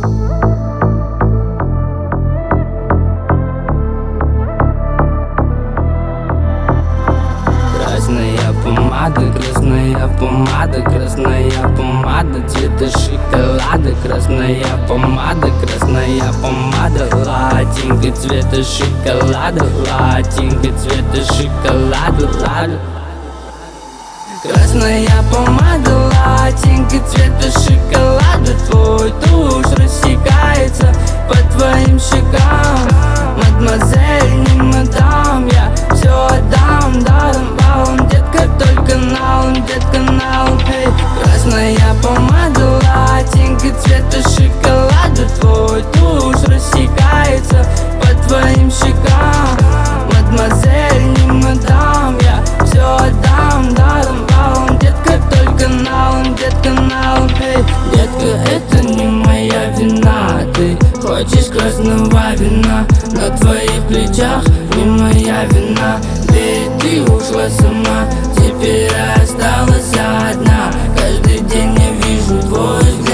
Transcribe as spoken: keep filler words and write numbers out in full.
Красная помада, красная помада, красная помада цвета шоколада. Красная помада, красная помада, латинка цвета шоколада, латинка цвета шоколада, лада. Красная помада, латинка цвета шоколада. Твой тушь рассекается по твоим щекам. Мадемуазель, не мадам, я все отдам, даром балом, детка, только налом, детка, налом, эй. Красная помада, латинка цвета шоколада. Твой тушь рассекается по твоим щекам. Мадемуазель, не мадам, я все отдам, даром балом, детка, только налом, детка, налом, эй. Детка, это не моя вина, ты хочешь красного вина, на твоих плечах не моя вина. Ведь ты ушла сама, теперь осталась одна. Каждый день я вижу твой взгляд.